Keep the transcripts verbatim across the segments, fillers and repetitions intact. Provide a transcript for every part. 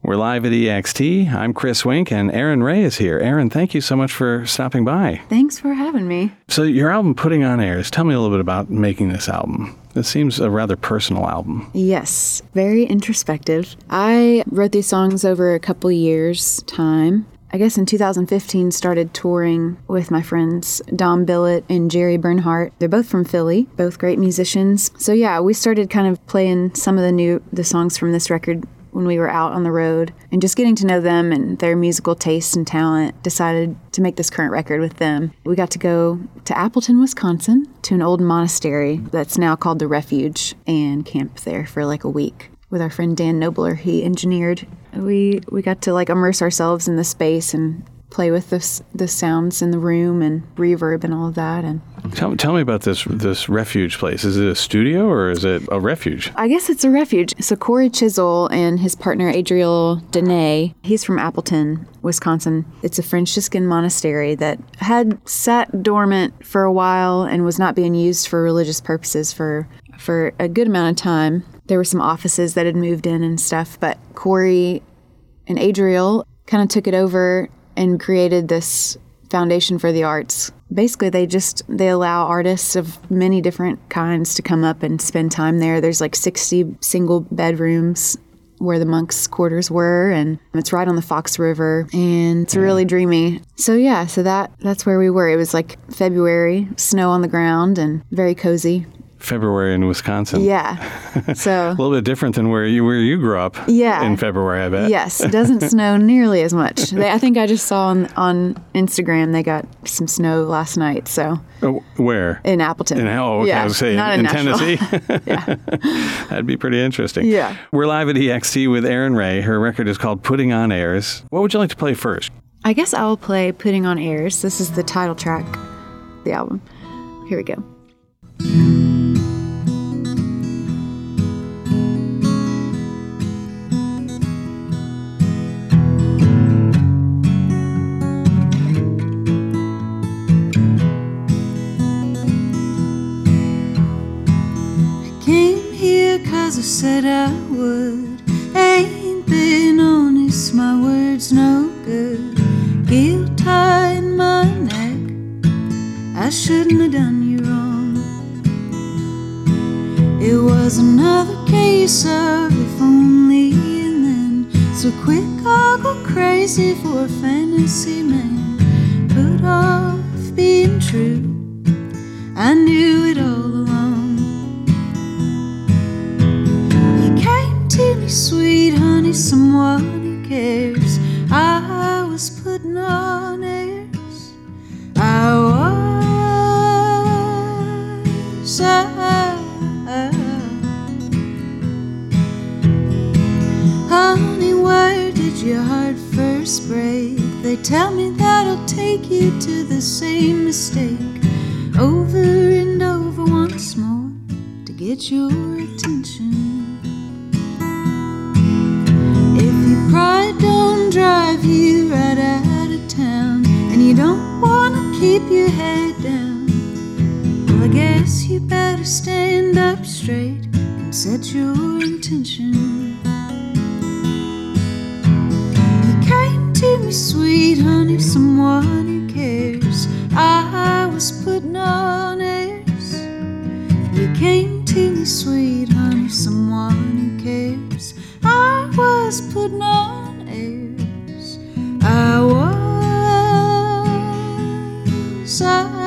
We're live at E X T. I'm Chris Wink, and Erin Ray is here. Erin, thank you so much for stopping by. Thanks for having me. So your album, Putting on Airs, tell me a little bit about making this album. This seems a rather personal album. Yes, very introspective. I wrote these songs over a couple years' time. I guess in two thousand fifteen started touring with my friends Dom Billett and Jerry Bernhardt. They're both from Philly, both great musicians. So yeah, we started kind of playing some of the new the songs from this record when we were out on the road, and just getting to know them and their musical taste and talent, decided to make this current record with them. We got to go to Appleton, Wisconsin, to an old monastery that's now called The Refuge, and camp there for like a week with our friend Dan Nobler. He engineered. We we got to like immerse ourselves in the space and play with the the sounds in the room and reverb and all of that. And tell, tell me about this this refuge place. Is it a studio or is it a refuge? I guess it's a refuge. So Corey Chisel and his partner Adriel Dene, he's from Appleton, Wisconsin. It's a Franciscan monastery that had sat dormant for a while and was not being used for religious purposes for for a good amount of time. There were some offices that had moved in and stuff, but Corey and Adriel kind of took it over and created this foundation for the arts. Basically, they just, they allow artists of many different kinds to come up and spend time there. There's like sixty single bedrooms where the monks' quarters were, and it's right on the Fox River, and it's really dreamy. So yeah, so that that's where we were. It was like February, snow on the ground, and very cozy. February in Wisconsin. Yeah. So a little bit different than where you where you grew up. Yeah. In February, I bet. Yes. It doesn't snow nearly as much. They, I think I just saw on on Instagram they got some snow last night. So oh, where? In Appleton. In, oh, okay. Yeah, I was saying not in, in Nashville. Tennessee. Yeah. That'd be pretty interesting. Yeah. We're live at E X T with Erin Ray. Her record is called Putting on Airs. What would you like to play first? I guess I will play Putting on Airs. This is the title track of the album. Here we go. I said I would. Ain't been honest, my words no good. Guilt tied my neck, I shouldn't have done you wrong. It was another case of if only and then. So quick I'll go crazy for a fantasy man. Put off being true, I knew it all along. Sweet honey, someone who cares. I was putting on airs. I was. I, I, honey, where did your heart first break? They tell me that I'll take you to the same mistake over and over once more to get your attention. Pride don't drive you right out of town, and you don't want to keep your head down. Well, I guess you better stand up straight and set your intention. You came to me, sweet honey, someone who cares. I was putting on airs. You came to me, sweet honey, someone who cares. I was putting on airs. I was. I,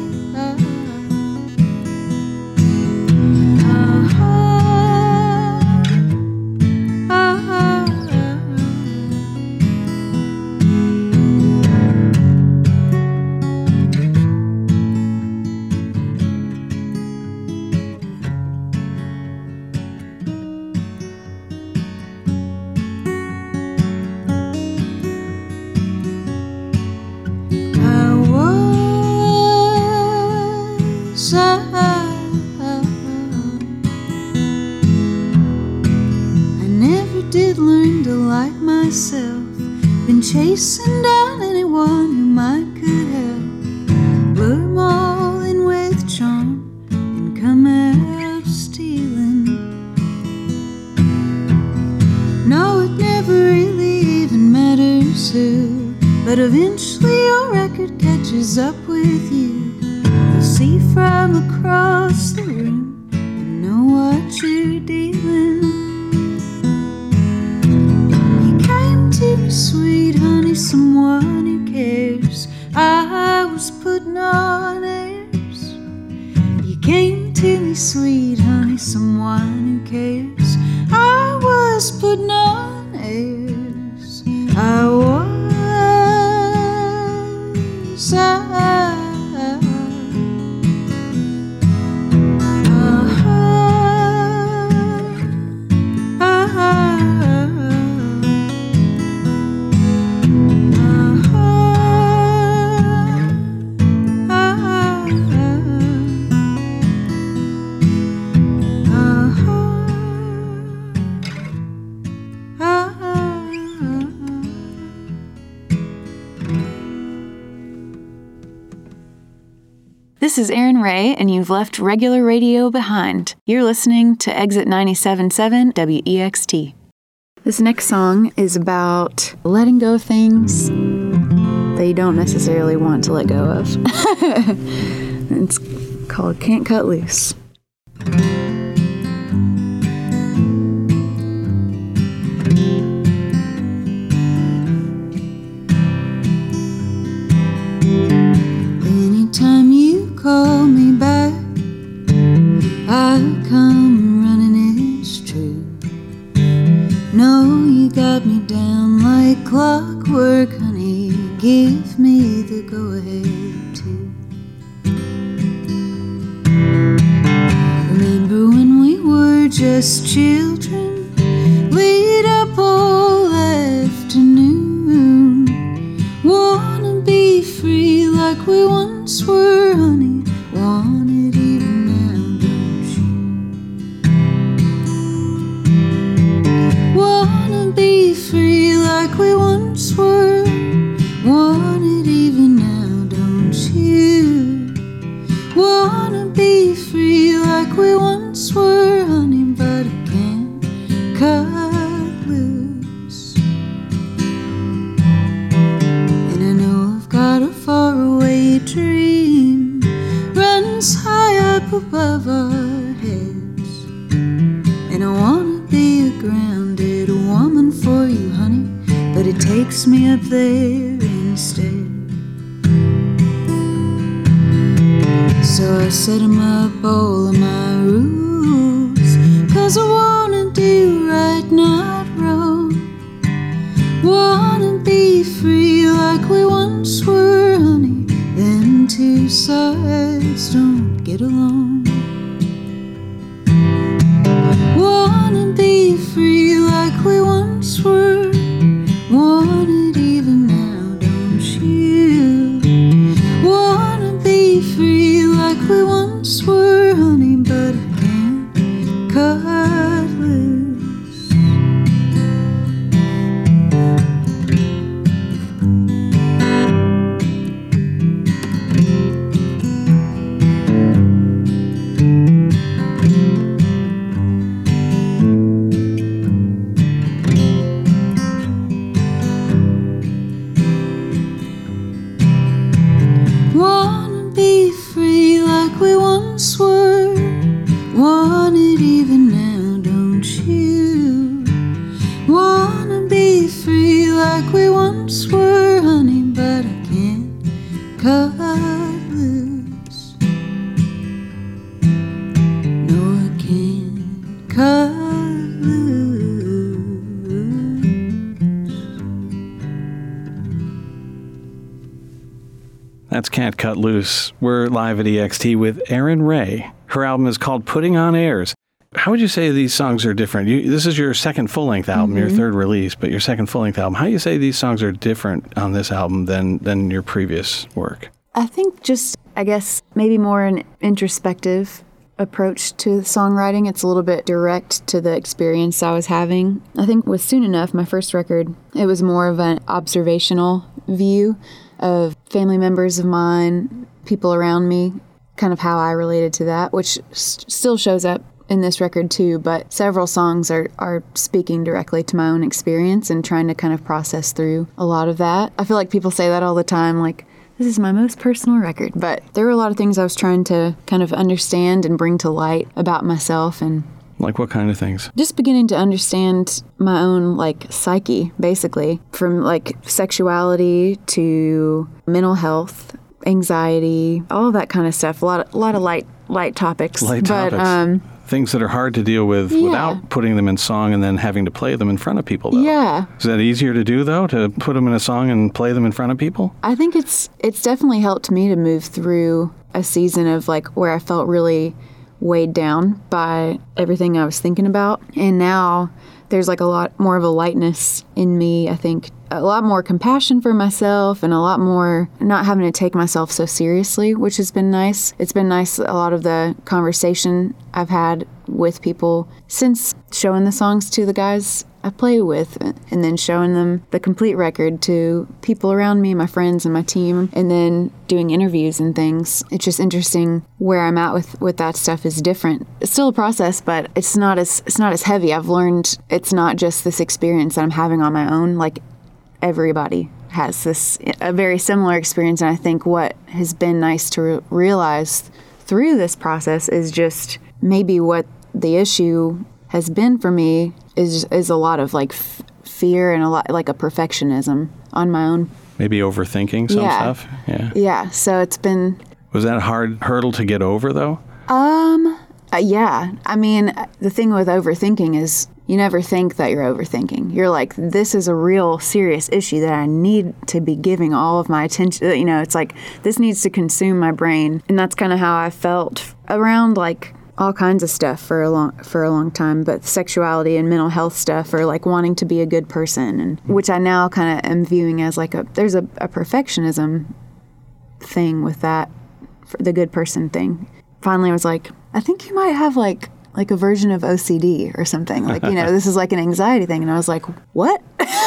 been chasing down anyone who might could help. Lure 'em all in with charm and come out stealing. No, it never really but eventually your record catches up with you. You'll see from across the room and know what you're dealing. You came to me, sweet honey, someone who cares. I was putting on airs. You came to me, sweet honey, someone who cares. I was putting on airs. I was. I This is Erin Ray, and you've left regular radio behind. You're listening to Exit ninety-seven point seven W E X T. This next song is about letting go of things that you don't necessarily want to let go of. It's called Can't Cut Loose. Anytime you call me back, I come running, it's true. No, you got me down like clockwork, honey. Give me the go-ahead too. Remember when we were just children, laid up all afternoon. Wanna be free like we once were, honey. Want it even now, don't you? Wanna be free like we once were. Want it even now, don't you? Wanna be free like we once were, honey, but I can't cut loose. And I know I've got a faraway dream runs high up above our heads, and I wanna be a grounded woman for you, honey, but it takes me up there instead. So I set 'em up all of my rules, 'cause I wanna do right, not wrong. Wanna be free like we once were, honey. Then two sides don't get along. Wanna be free like we once were. Want it even now, don't you? Wanna be free like we once were, honey, but I can't cut loose. Wanna be free like we once were. Want it even now, don't you? Wanna be free like we once were, honey, but I can't cut loose. No, I can't cut loose. That's Can't Cut Loose. We're live at E X T with Erin Ray. Her album is called Putting on Airs. How would you say these songs are different? You, this is your second full-length album, mm-hmm. your third release, but your second full-length album. How do you say these songs are different on this album than, than your previous work? I think just, I guess, maybe more an introspective approach to songwriting. It's a little bit direct to the experience I was having. I think with Soon Enough, my first record, it was more of an observational view of family members of mine, people around me, kind of how I related to that, which s- still shows up in this record too, but several songs are, are speaking directly to my own experience and trying to kind of process through a lot of that. I feel like people say that all the time, like, this is my most personal record, but there were a lot of things I was trying to kind of understand and bring to light about myself, and like what kind of things? Just beginning to understand my own, like, psyche, basically, from, like, sexuality to mental health, anxiety, all of that kind of stuff. A lot of, a lot of light light topics. Light but, topics. Um, Things that are hard to deal with yeah. without putting them in song and then having to play them in front of people, though. Yeah. Is that easier to do, though, to put them in a song and play them in front of people? I think it's it's definitely helped me to move through a season of, like, where I felt really weighed down by everything I was thinking about. And now there's, like, a lot more of a lightness in me, I think. A lot more compassion for myself and a lot more not having to take myself so seriously, which has been nice. It's been nice, a lot of the conversation I've had with people since showing the songs to the guys I play with and then showing them the complete record to people around me, my friends and my team, and then doing interviews and things. It's just interesting where I'm at with, with that stuff is different. It's still a process, but it's not as it's not as heavy. I've learned it's not just this experience that I'm having on my own. Like, everybody has this, a very similar experience, and I think what has been nice to re- realize through this process is just maybe what the issue has been for me is is a lot of, like, f- fear and a lot, like, a perfectionism on my own. Maybe overthinking some yeah. stuff? Yeah. Yeah, so it's been... Was that a hard hurdle to get over, though? Um, uh, yeah. I mean, the thing with overthinking is you never think that you're overthinking. You're like, this is a real serious issue that I need to be giving all of my attention. You know, it's like, this needs to consume my brain. And that's kind of how I felt around, like, all kinds of stuff for a long for a long time, but sexuality and mental health stuff, or, like, wanting to be a good person, and which I now kind of am viewing as, like, a there's a, a perfectionism thing with that, for the good person thing. Finally, I was like, I think you might have, like, like a version of O C D or something. Like, you know, this is like an anxiety thing. And I was like, what?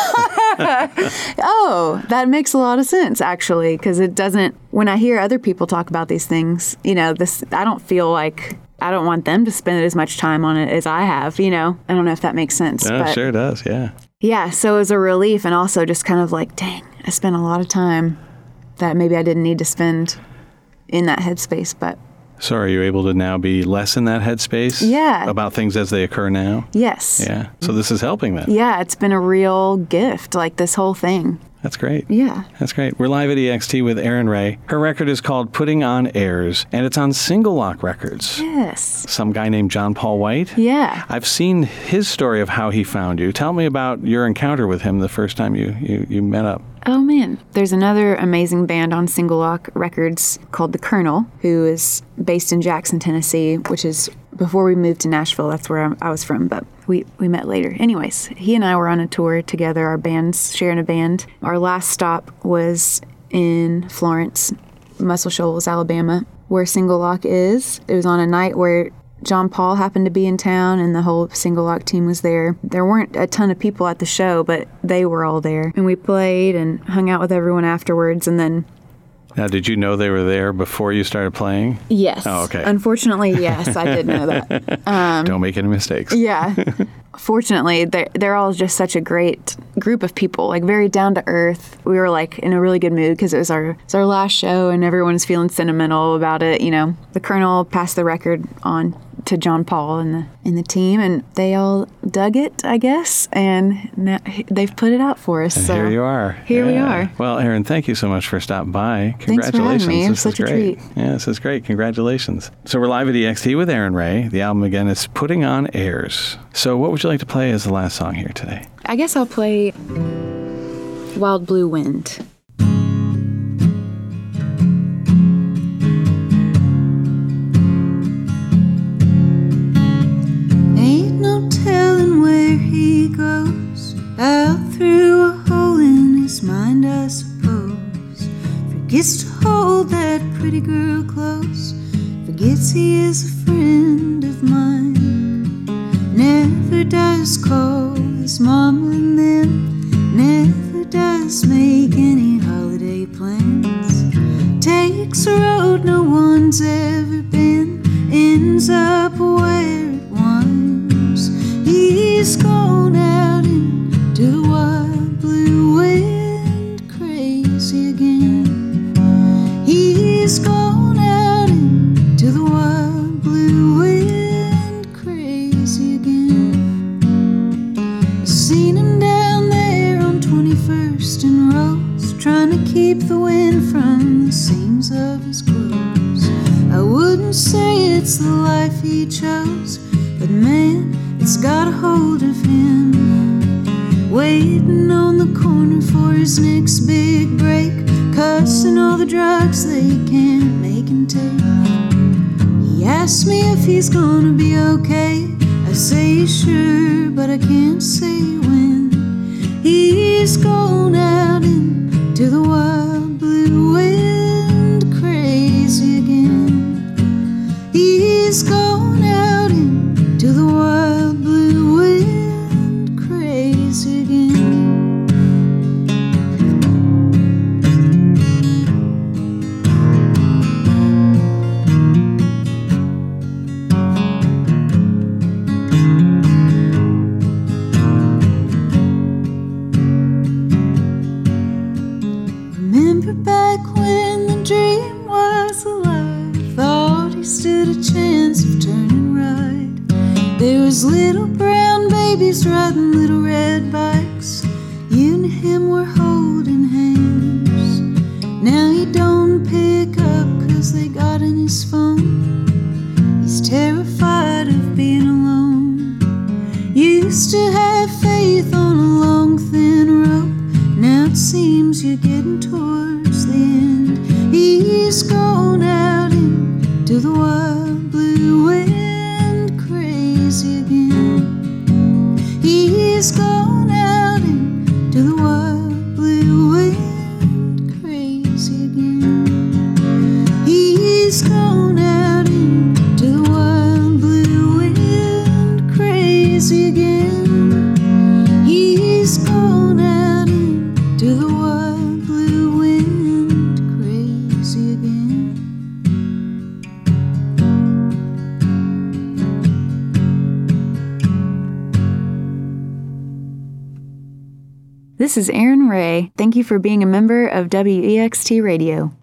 Oh, that makes a lot of sense, actually, because it doesn't, when I hear other people talk about these things, you know, this, I don't feel like, I don't want them to spend as much time on it as I have, you know? I don't know if that makes sense. No, but sure does, yeah. Yeah, so it was a relief, and also just kind of like, dang, I spent a lot of time that maybe I didn't need to spend in that headspace, but... So are you able to now be less in that headspace? Yeah. About things as they occur now? Yes. Yeah. So this is helping then? Yeah, it's been a real gift, like this whole thing. That's great. Yeah. That's great. We're live at E X T with Erin Rae. Her record is called Putting on Airs, and it's on Single Lock Records. Yes. Some guy named John Paul White? Yeah. I've seen his story of how he found you. Tell me about your encounter with him the first time you, you, you met up. Oh, man. There's another amazing band on Single Lock Records called The Colonel, who is based in Jackson, Tennessee, which is before we moved to Nashville. That's where I was from, but we, we met later. Anyways, he and I were on a tour together, our bands, sharing a band. Our last stop was in Florence, Muscle Shoals, Alabama, where Single Lock is. It was on a night where John Paul happened to be in town, and the whole Single Lock team was there. There weren't a ton of people at the show, but they were all there. And we played and hung out with everyone afterwards, and then... Now, did you know they were there before you started playing? Yes. Oh, okay. Unfortunately, yes, I did know that. Um, Don't make any mistakes. Yeah. Fortunately, they're, they're all just such a great group of people, like very down to earth. We were like in a really good mood because it was our, it was our last show and everyone's feeling sentimental about it. You know, the Colonel passed the record on to John Paul and the and the team, and they all dug it, I guess, and now they've put it out for us. And so here you are. Here yeah. we are. Well, Erin, thank you so much for stopping by. Thanks for having me. It was This such is a great. treat. Yeah, this is great. Congratulations. So we're live at E X T with Erin Rae. The album, again, is Putting on Airs. So what would you like to play as the last song here today? I guess I'll play Wild Blue Wind. Out through a hole in his mind, I suppose. Forgets to hold that pretty girl close. Forgets he is a friend of mine. Never does call his mama, and then never does make any holiday plans. Takes a road no one's ever been. Ends up where it trying to keep the wind from the seams of his clothes. I wouldn't say it's the life he chose, but man, it's got a hold of him. Waiting on the corner for his next big break, cussing all the drugs they can't make him take. He asks me if he's gonna be okay. I say sure, but I can't say when. He's gone out into the wild blue wind, crazy again. He's gone out into the wild blue wind, crazy again. Remember back when the dream was alive, thought he stood a chance of turning right. There was little brown babies riding little red bikes. You and him were holding hands. Now he don't pick up cause they got in his phone. He's terrified of being alone. Used to have faith on a long thin rope. Now it seems you're getting towards the end. He's gone out into the wild blue wind, crazy again. He's gone out into the wild blue wind, crazy again. He's gone out into the wild blue wind, crazy again. He's gone out into the wild blue wind, crazy again. This is Erin Ray. Thank you for being a member of W E X T Radio.